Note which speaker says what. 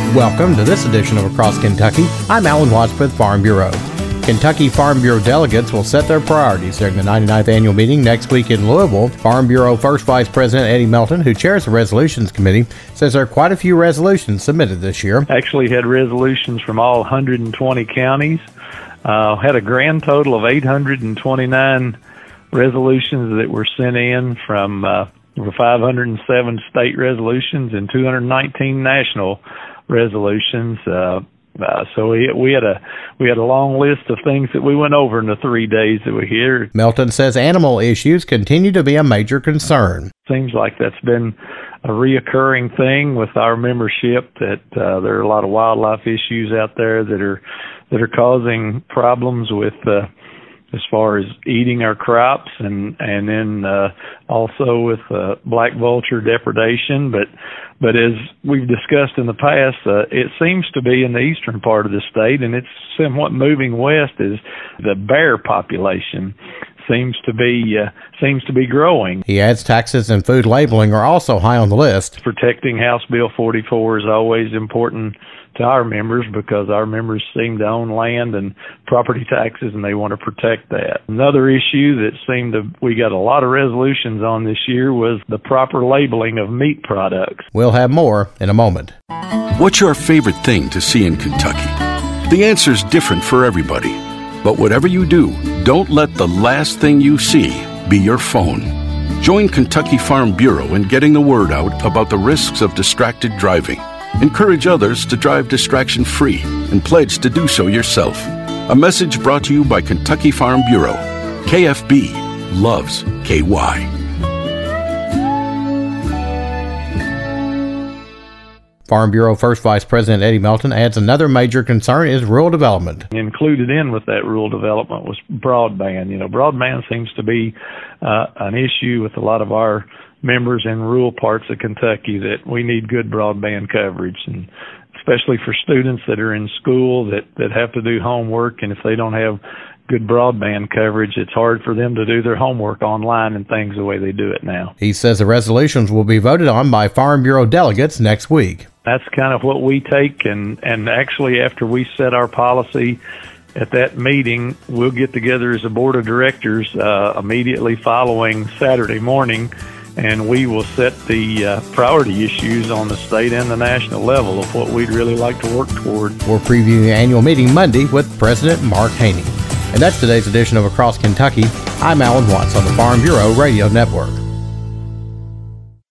Speaker 1: Welcome to this edition of Across Kentucky. I'm Alan Watts with Farm Bureau. Kentucky Farm Bureau delegates will set their priorities during the 99th annual meeting next week in Louisville. Farm Bureau First Vice President Eddie Melton, who chairs the Resolutions Committee, says there are quite a few resolutions submitted this year.
Speaker 2: Actually had resolutions from all 120 counties. Had a grand total of 829 resolutions that were sent in from 507 state resolutions and 219 national resolutions. So we had a long list of things that we went over in the 3 days that we were here.
Speaker 1: Melton says animal issues continue to be a major concern.
Speaker 2: Seems like that's been a reoccurring thing with our membership, that there are a lot of wildlife issues out there that are causing problems with as far as eating our crops, and then also with black vulture depredation. But as we've discussed in the past, it seems to be in the eastern part of the state, and it's somewhat moving west, is the bear population seems to be growing.
Speaker 1: He adds taxes and food labeling are also high on the list.
Speaker 2: Protecting House Bill 44 is always important to our members, because our members seem to own land and property taxes, and they want to protect that. Another issue that we got a lot of resolutions on this year was the proper labeling of meat products.
Speaker 1: We'll have more in a moment.
Speaker 3: What's your favorite thing to see in Kentucky? The answer's different for everybody. But whatever you do, don't let the last thing you see be your phone. Join Kentucky Farm Bureau in getting the word out about the risks of distracted driving. Encourage others to drive distraction-free and pledge to do so yourself. A message brought to you by Kentucky Farm Bureau. KFB loves KY.
Speaker 1: Farm Bureau First Vice President Eddie Melton adds another major concern is rural development.
Speaker 2: Included in with that rural development was broadband. Broadband seems to be an issue with a lot of our members in rural parts of Kentucky, that we need good broadband coverage, and especially for students that are in school that have to do homework, and if they don't have good broadband coverage, it's hard for them to do their homework online and things the way they do it now.
Speaker 1: He says the resolutions will be voted on by Farm Bureau delegates next week.
Speaker 2: That's kind of what we take, and actually after we set our policy at that meeting, we'll get together as a board of directors immediately following Saturday morning, and we will set the priority issues on the state and the national level of what we'd really like to work toward.
Speaker 1: We're previewing the annual meeting Monday with President Mark Haney. And that's today's edition of Across Kentucky. I'm Alan Watts on the Farm Bureau Radio Network.